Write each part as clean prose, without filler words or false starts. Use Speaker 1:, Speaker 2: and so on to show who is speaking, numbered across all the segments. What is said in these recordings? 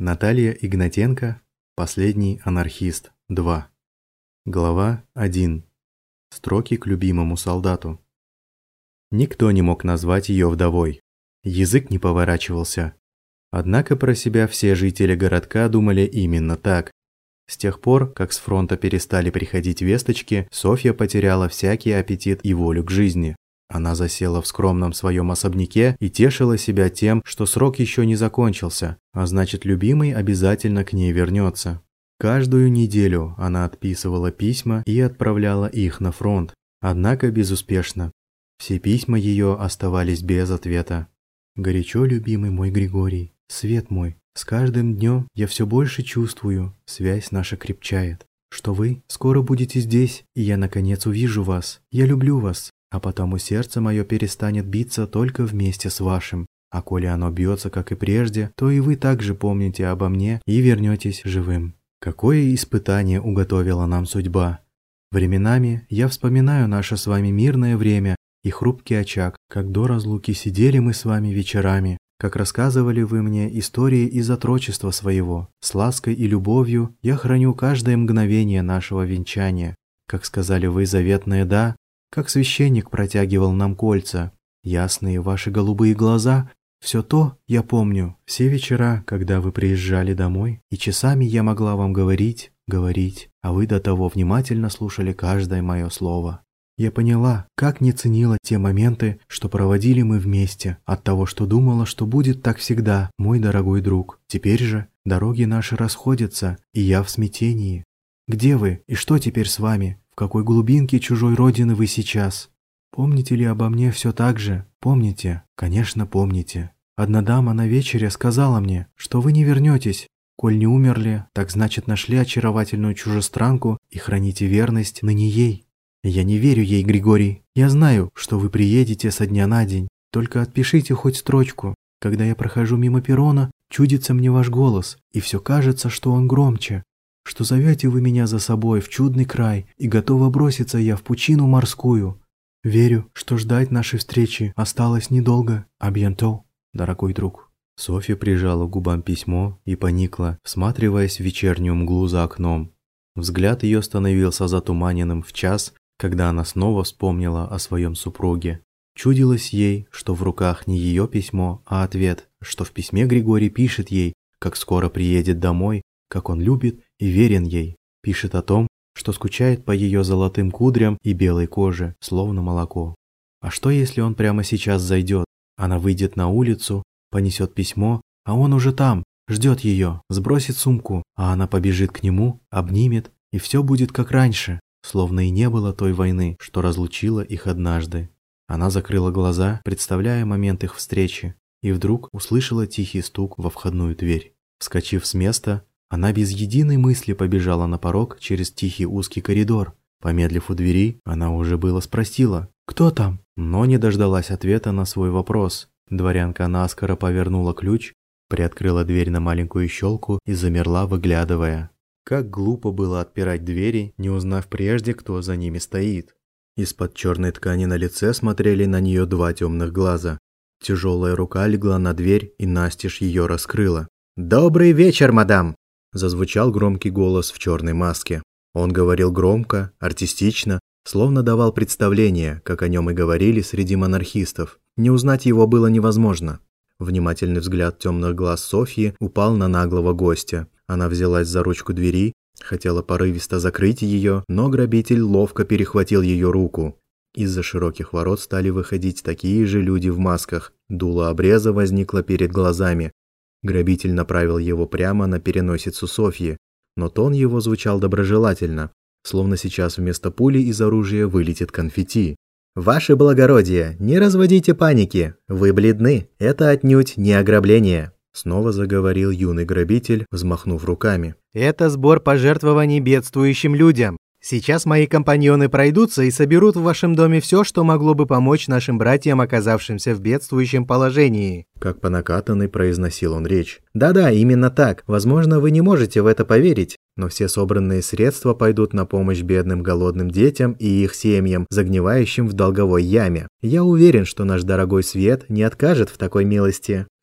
Speaker 1: Наталья Игнатенко. Последний анархист. 2. Глава 1. Строки к любимому солдату. Никто не мог назвать ее вдовой. Язык не поворачивался. Однако про себя все жители городка думали именно так. С тех пор, как с фронта перестали приходить весточки, Софья потеряла всякий аппетит и волю к жизни. Она засела в скромном своем особняке и тешила себя тем, что срок еще не закончился, а значит, любимый обязательно к ней вернется. Каждую неделю она отписывала письма и отправляла их на фронт, однако безуспешно. Все письма ее оставались без ответа. «Горячо любимый мой Григорий, свет мой, с каждым днем я все больше чувствую, связь наша крепчает, что вы скоро будете здесь, и я наконец увижу вас. Я люблю вас. А потому сердце мое перестанет биться только вместе с вашим. А коли оно бьется, как и прежде, то и вы также помните обо мне и вернетесь живым». Какое испытание уготовила нам судьба! Временами я вспоминаю наше с вами мирное время и хрупкий очаг, как до разлуки сидели мы с вами вечерами, как рассказывали вы мне истории из отрочества своего. С лаской и любовью я храню каждое мгновение нашего венчания. Как сказали вы заветное «да», как священник протягивал нам кольца, ясные ваши голубые глаза, все то я помню, все вечера, когда вы приезжали домой, и часами я могла вам говорить, а вы до того внимательно слушали каждое мое слово. Я поняла, как не ценила те моменты, что проводили мы вместе, от того, что думала, что будет так всегда, мой дорогой друг. Теперь же дороги наши расходятся, и я в смятении. Где вы и что теперь с вами? В какой глубинке чужой родины вы сейчас? Помните ли обо мне все так же? Помните? Конечно, помните. Одна дама на вечере сказала мне, что вы не вернетесь. Коль не умерли, так значит нашли очаровательную чужестранку и храните верность ныне ей. Я не верю ей, Григорий. Я знаю, что вы приедете со дня на день. Только отпишите хоть строчку. Когда я прохожу мимо перрона, чудится мне ваш голос, и все кажется, что он громче. Что зовете вы меня за собой в чудный край, и готова броситься я в пучину морскую. Верю, что ждать нашей встречи осталось недолго. Абьянто, дорогой друг». Софья прижала к губам письмо и поникла, всматриваясь в вечернюю мглу за окном. Взгляд ее становился затуманенным в час, когда она снова вспомнила о своем супруге. Чудилось ей, что в руках не ее письмо, а ответ, что в письме Григорий пишет ей, как скоро приедет домой, как он любит и верен ей. Пишет о том, что скучает по ее золотым кудрям и белой коже, словно молоко. А что, если он прямо сейчас зайдет? Она выйдет на улицу, понесет письмо, а он уже там, ждет ее, сбросит сумку, а она побежит к нему, обнимет, и все будет как раньше, словно и не было той войны, что разлучила их однажды. Она закрыла глаза, представляя момент их встречи, и вдруг услышала тихий стук во входную дверь. Вскочив с места, она без единой мысли побежала на порог через тихий узкий коридор. Помедлив у двери, она уже было спросила: «Кто там?», но не дождалась ответа на свой вопрос. Дворянка наскоро повернула ключ, приоткрыла дверь на маленькую щелку и замерла, выглядывая. Как глупо было отпирать двери, не узнав прежде, кто за ними стоит. Из-под черной ткани на лице смотрели на нее два темных глаза. Тяжелая рука легла на дверь и настежь ее раскрыла. «Добрый вечер, мадам!» Зазвучал громкий голос в черной маске. Он говорил громко, артистично, словно давал представление, как о нем и говорили среди монархистов. Не узнать его было невозможно. Внимательный взгляд темных глаз Софьи упал на наглого гостя. Она взялась за ручку двери, хотела порывисто закрыть ее, но грабитель ловко перехватил ее руку. Из-за широких ворот стали выходить такие же люди в масках. Дуло обреза возникло перед глазами. Грабитель направил его прямо на переносицу Софьи, но тон его звучал доброжелательно, словно сейчас вместо пули из оружия вылетит конфетти. «Ваше благородие, не разводите паники, вы бледны, это отнюдь не ограбление», снова заговорил юный грабитель, взмахнув руками. «Это сбор пожертвований бедствующим людям. Сейчас мои компаньоны пройдутся и соберут в вашем доме все, что могло бы помочь нашим братьям, оказавшимся в бедствующем положении». Как по накатанной произносил он речь. «Да-да, именно так. Возможно, вы не можете в это поверить, но все собранные средства пойдут на помощь бедным голодным детям и их семьям, загнивающим в долговой яме. Я уверен, что наш дорогой свет не откажет в такой милости».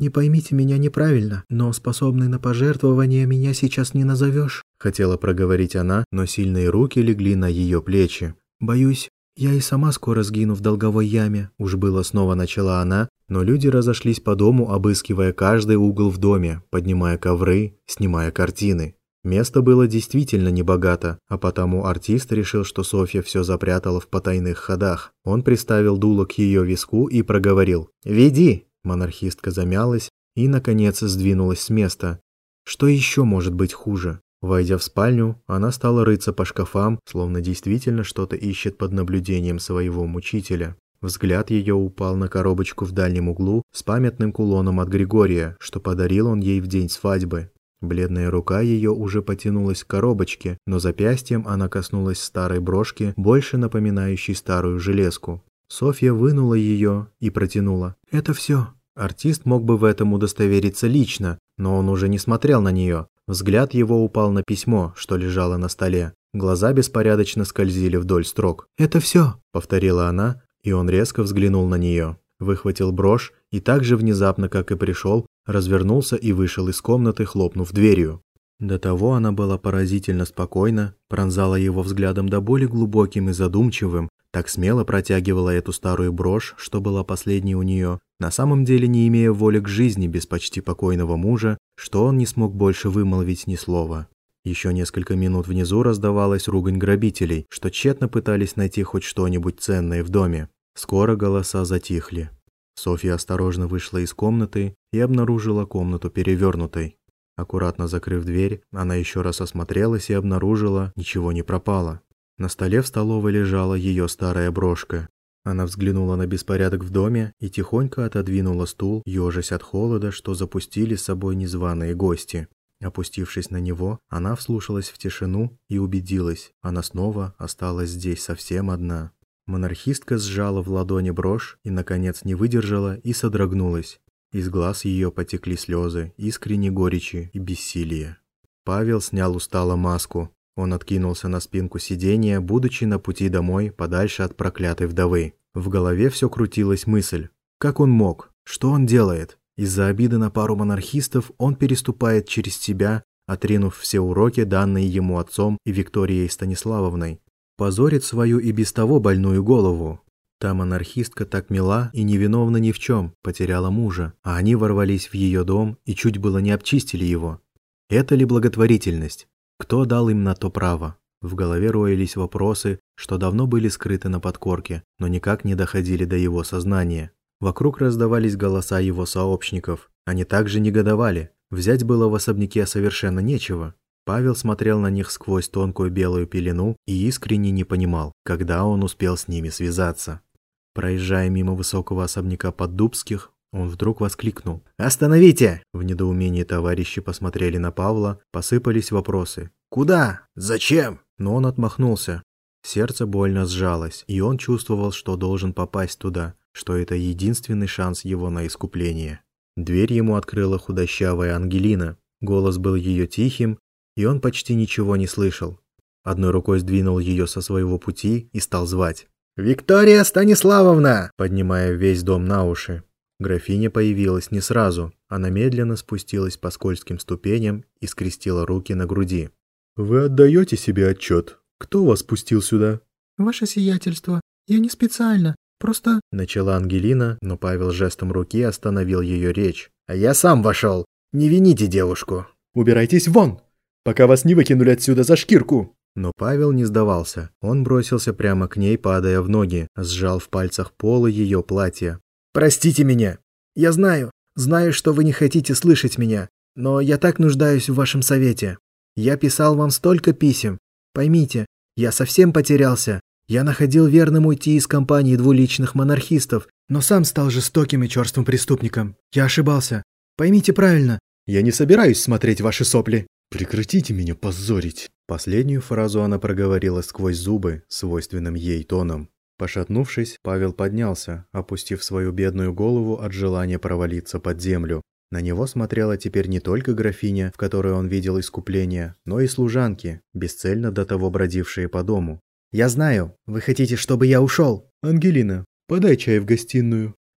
Speaker 2: Не поймите меня неправильно, но способной на пожертвование меня сейчас не назовешь.
Speaker 1: Хотела проговорить она, но сильные руки легли на ее плечи.
Speaker 2: Боюсь, я и сама скоро сгину в долговой яме.
Speaker 1: Уж было снова начала она, но люди разошлись по дому, обыскивая каждый угол в доме, поднимая ковры, снимая картины. Место было действительно небогато, а потому артист решил, что Софья все запрятала в потайных ходах. Он приставил дуло к ее виску и проговорил: «Веди!» Монархистка замялась и, наконец, сдвинулась с места. Что еще может быть хуже? Войдя в спальню, она стала рыться по шкафам, словно действительно что-то ищет под наблюдением своего мучителя. Взгляд ее упал на коробочку в дальнем углу с памятным кулоном от Григория, что подарил он ей в день свадьбы. Бледная рука ее уже потянулась к коробочке, но запястьем она коснулась старой брошки, больше напоминающей старую железку. Софья вынула ее и протянула.
Speaker 2: «Это все».
Speaker 1: Артист мог бы в этом удостовериться лично, но он уже не смотрел на нее. Взгляд его упал на письмо, что лежало на столе. Глаза беспорядочно скользили вдоль строк.
Speaker 2: «Это все»,
Speaker 1: — повторила она, и он резко взглянул на нее. Выхватил брошь и так же внезапно, как и пришел, развернулся и вышел из комнаты, хлопнув дверью. До того она была поразительно спокойна, пронзала его взглядом до боли глубоким и задумчивым, так смело протягивала эту старую брошь, что была последней у нее, на самом деле не имея воли к жизни без почти покойного мужа, что он не смог больше вымолвить ни слова. Еще несколько минут внизу раздавалась ругань грабителей, что тщетно пытались найти хоть что-нибудь ценное в доме. Скоро голоса затихли. Софья осторожно вышла из комнаты и обнаружила комнату перевернутой. Аккуратно закрыв дверь, она еще раз осмотрелась и обнаружила, ничего не пропало. На столе в столовой лежала ее старая брошка. Она взглянула на беспорядок в доме и тихонько отодвинула стул, ежась от холода, что запустили с собой незваные гости. Опустившись на него, она вслушалась в тишину и убедилась, она снова осталась здесь совсем одна. Монархистка сжала в ладони брошь и, наконец, не выдержала и содрогнулась. Из глаз ее потекли слезы, искренней горечи и бессилия. Павел снял устало маску. Он откинулся на спинку сиденья, будучи на пути домой, подальше от проклятой вдовы. В голове все крутилась мысль. Как он мог? Что он делает? Из-за обиды на пару монархистов он переступает через себя, отринув все уроки, данные ему отцом и Викторией Станиславовной. Позорит свою и без того больную голову. Та монархистка так мила и невиновна ни в чем, потеряла мужа, а они ворвались в ее дом и чуть было не обчистили его. Это ли благотворительность? Кто дал им на то право? В голове роились вопросы, что давно были скрыты на подкорке, но никак не доходили до его сознания. Вокруг раздавались голоса его сообщников. Они также негодовали. Взять было в особняке совершенно нечего. Павел смотрел на них сквозь тонкую белую пелену и искренне не понимал, когда он успел с ними связаться. Проезжая мимо высокого особняка Поддубских, он вдруг воскликнул: «Остановите!» В недоумении товарищи посмотрели на Павла, посыпались вопросы. «Куда? Зачем?» Но он отмахнулся. Сердце больно сжалось, и он чувствовал, что должен попасть туда, что это единственный шанс его на искупление. Дверь ему открыла худощавая Ангелина. Голос был ее тихим, и он почти ничего не слышал. Одной рукой сдвинул ее со своего пути и стал звать. «Виктория Станиславовна!» поднимая весь дом на уши. Графиня появилась не сразу. Она медленно спустилась по скользким ступеням и скрестила руки на груди. «Вы отдаете себе отчет? Кто вас пустил сюда?»
Speaker 2: «Ваше сиятельство, я не специально, просто...»
Speaker 1: начала Ангелина, но Павел жестом руки остановил ее речь. «А я сам вошел. Не вините девушку».
Speaker 3: «Убирайтесь вон, пока вас не выкинули отсюда за шкирку!»
Speaker 1: Но Павел не сдавался. Он бросился прямо к ней, падая в ноги, сжал в пальцах полы ее платья.
Speaker 2: «Простите меня. Я знаю, что вы не хотите слышать меня, но я так нуждаюсь в вашем совете. Я писал вам столько писем. Поймите, я совсем потерялся. Я находил верным уйти из компании двуличных монархистов, но сам стал жестоким и черствым преступником. Я ошибался. Поймите правильно».
Speaker 3: «Я не собираюсь смотреть ваши сопли. Прекратите меня позорить».
Speaker 1: Последнюю фразу она проговорила сквозь зубы, свойственным ей тоном. Пошатнувшись, Павел поднялся, опустив свою бедную голову от желания провалиться под землю. На него смотрела теперь не только графиня, в которой он видел искупление, но и служанки, бесцельно до того бродившие по дому.
Speaker 2: «Я знаю, вы хотите, чтобы я ушел».
Speaker 3: «Ангелина, подай чай в гостиную».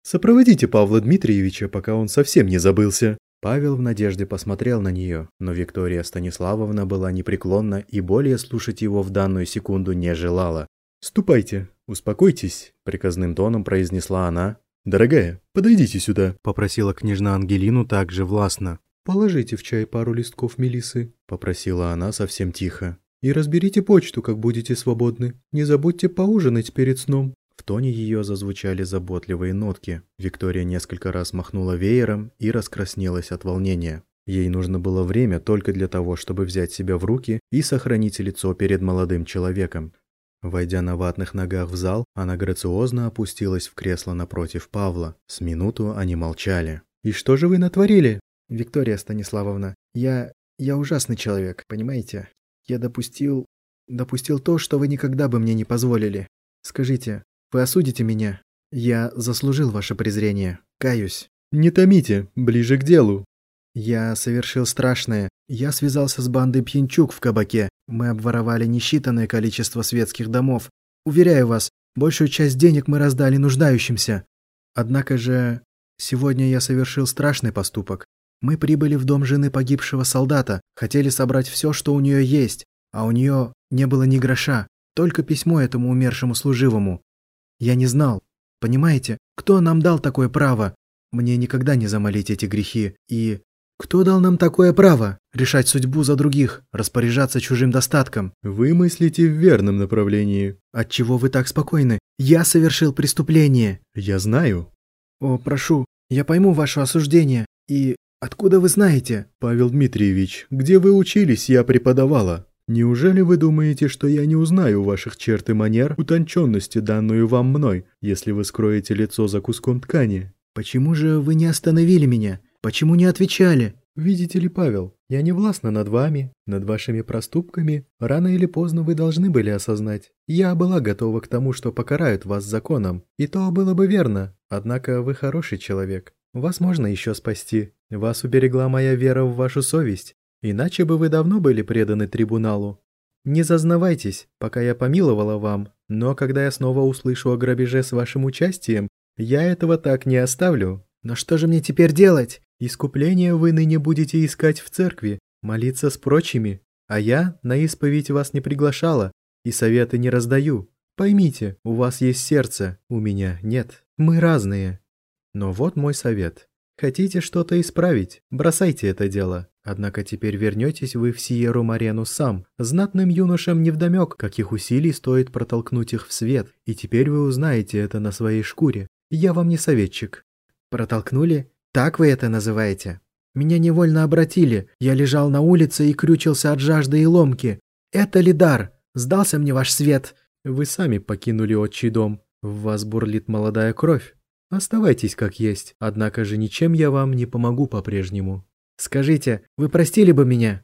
Speaker 3: Сопроводите Павла Дмитриевича, пока он совсем не забылся.
Speaker 1: Павел в надежде посмотрел на нее, но Виктория Станиславовна была непреклонна и более слушать его в данную секунду не желала.
Speaker 3: «Ступайте, успокойтесь», – приказным тоном произнесла она. «Дорогая, подойдите сюда», –
Speaker 1: попросила княжна Ангелину также властно.
Speaker 3: «Положите в чай пару листков мелисы», – попросила она совсем тихо. «И разберите почту, как будете свободны. Не забудьте поужинать перед сном».
Speaker 1: В тоне ее зазвучали заботливые нотки. Виктория несколько раз махнула веером и раскраснелась от волнения. Ей нужно было время только для того, чтобы взять себя в руки и сохранить лицо перед молодым человеком. Войдя на ватных ногах в зал, она грациозно опустилась в кресло напротив Павла. С минуту они молчали.
Speaker 3: «И что же вы натворили?»
Speaker 2: «Виктория Станиславовна, я ужасный человек, понимаете? Я допустил то, что вы никогда бы мне не позволили. Скажите, вы осудите меня? Я заслужил ваше презрение. Каюсь».
Speaker 3: «Не томите, ближе к делу».
Speaker 2: «Я совершил страшное. Я связался с бандой Пьянчук в кабаке. Мы обворовали несчитанное количество светских домов. Уверяю вас, большую часть денег мы раздали нуждающимся. Однако же, сегодня я совершил страшный поступок. Мы прибыли в дом жены погибшего солдата, хотели собрать все, что у нее есть, а у нее не было ни гроша, только письмо этому умершему служивому. Я не знал. Понимаете, кто нам дал такое право? Мне никогда не замолить эти грехи. И кто дал нам такое право? Решать судьбу за других, распоряжаться чужим достатком.
Speaker 3: Вы мыслите в верном направлении.
Speaker 2: Отчего вы так спокойны? Я совершил преступление.
Speaker 3: Я знаю.
Speaker 2: О, прошу, я пойму ваше осуждение. И откуда вы знаете?
Speaker 3: Павел Дмитриевич, где вы учились, я преподавала. Неужели вы думаете, что я не узнаю ваших черт и манер, утонченности, данную вам мной, если вы скроете лицо за куском ткани?
Speaker 2: Почему же вы не остановили меня? Почему не отвечали?
Speaker 3: Видите ли, Павел, я не властна над вами, над вашими проступками. Рано или поздно вы должны были осознать. Я была готова к тому, что покарают вас законом, и то было бы верно. Однако вы хороший человек. Вас можно еще спасти. Вас уберегла моя вера в вашу совесть. Иначе бы вы давно были преданы трибуналу. Не зазнавайтесь, пока я помиловала вам, но когда я снова услышу о грабеже с вашим участием, я этого так не оставлю.
Speaker 2: Но что же мне теперь делать?
Speaker 3: Искупление вы ныне будете искать в церкви, молиться с прочими, а я на исповедь вас не приглашала и советы не раздаю. Поймите, у вас есть сердце, у меня нет. Мы разные. Но вот мой совет. Хотите что-то исправить, бросайте это дело. Однако теперь вернетесь вы в Сиеру-Марену сам. Знатным юношам невдомек, каких усилий стоит протолкнуть их в свет, и теперь вы узнаете это на своей шкуре. Я вам не советчик.
Speaker 2: Протолкнули? Так вы это называете? Меня невольно обратили. Я лежал на улице и крючился от жажды и ломки. Это ли дар? Сдался мне ваш свет?
Speaker 3: Вы сами покинули отчий дом. В вас бурлит молодая кровь. Оставайтесь как есть, однако же ничем я вам не помогу по-прежнему.
Speaker 2: Скажите, вы простили бы меня?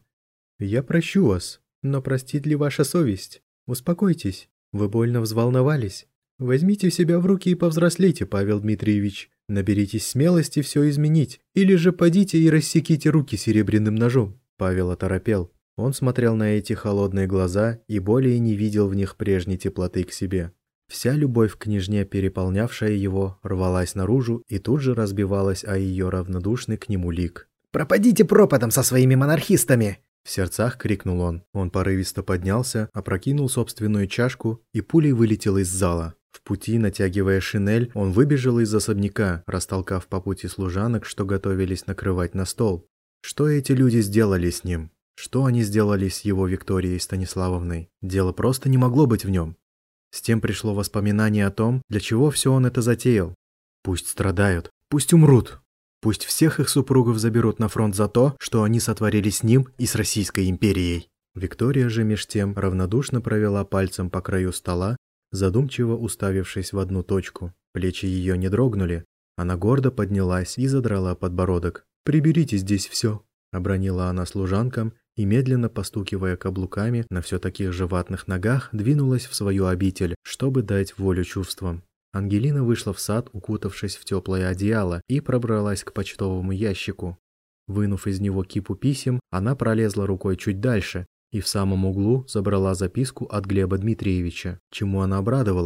Speaker 3: Я прощу вас, но простит ли ваша совесть? Успокойтесь, вы больно взволновались. Возьмите себя в руки и повзрослейте, Павел Дмитриевич. Наберитесь смелости все изменить, или же подите и рассеките руки серебряным ножом. Павел оторопел. Он смотрел на эти холодные глаза и более не видел в них прежней теплоты к себе. Вся любовь к княжне, переполнявшая его, рвалась наружу и тут же разбивалась о ее равнодушный к нему лик.
Speaker 2: «Пропадите пропадом со своими монархистами!»
Speaker 1: В сердцах крикнул он. Он порывисто поднялся, опрокинул собственную чашку и пулей вылетел из зала. В пути, натягивая шинель, он выбежал из особняка, растолкав по пути служанок, что готовились накрывать на стол. Что эти люди сделали с ним? Что они сделали с его Викторией Станиславовной? Дело просто не могло быть в нем. С тем пришло воспоминание о том, для чего все он это затеял. Пусть страдают, пусть умрут. Пусть всех их супругов заберут на фронт за то, что они сотворили с ним и с Российской империей. Виктория же меж тем равнодушно провела пальцем по краю стола, задумчиво уставившись в одну точку. Плечи ее не дрогнули. Она гордо поднялась и задрала подбородок. «Приберите здесь все», — обронила она служанкам и, медленно постукивая каблуками на все таких же ватных ногах, двинулась в свою обитель, чтобы дать волю чувствам. Ангелина вышла в сад, укутавшись в теплое одеяло, и пробралась к почтовому ящику. Вынув из него кипу писем, она пролезла рукой чуть дальше и в самом углу забрала записку от Глеба Дмитриевича. Чему она обрадовалась?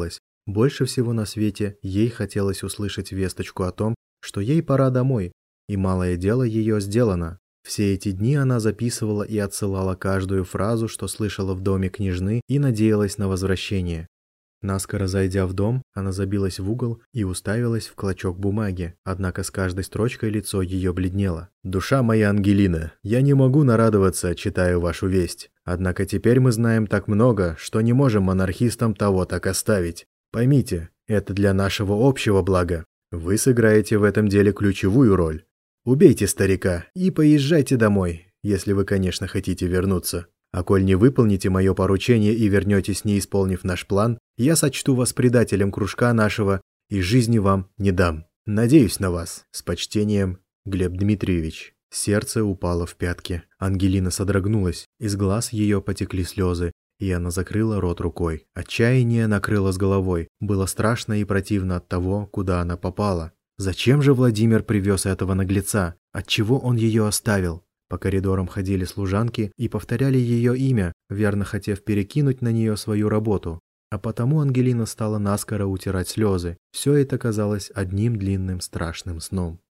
Speaker 3: Больше всего на свете ей хотелось услышать весточку о том, что ей пора домой, и малое дело ее сделано. Все эти дни она записывала и отсылала каждую фразу, что слышала в доме княжны, и надеялась на возвращение. Наскоро зайдя в дом, она забилась в угол и уставилась в клочок бумаги, однако с каждой строчкой лицо ее бледнело. «Душа моя Ангелина, я не могу нарадоваться, читая вашу весть. Однако теперь мы знаем так много, что не можем монархистам того так оставить. Поймите, это для нашего общего блага. Вы сыграете в этом деле ключевую роль. Убейте старика и поезжайте домой, если вы, конечно, хотите вернуться. А коль не выполните мое поручение и вернетесь, не исполнив наш план, я сочту вас предателем кружка нашего и жизни вам не дам. Надеюсь на вас. С почтением, Глеб Дмитриевич». Сердце упало в пятки. Ангелина содрогнулась, из глаз ее потекли слезы, и она закрыла рот рукой. Отчаяние накрыло с головой. Было страшно и противно от того, куда она попала. Зачем же Владимир привез этого наглеца? Отчего он ее оставил? По коридорам ходили служанки и повторяли ее имя, верно хотев перекинуть на нее свою работу. А потому Ангелина стала наскоро утирать слезы. Все это казалось одним длинным страшным сном.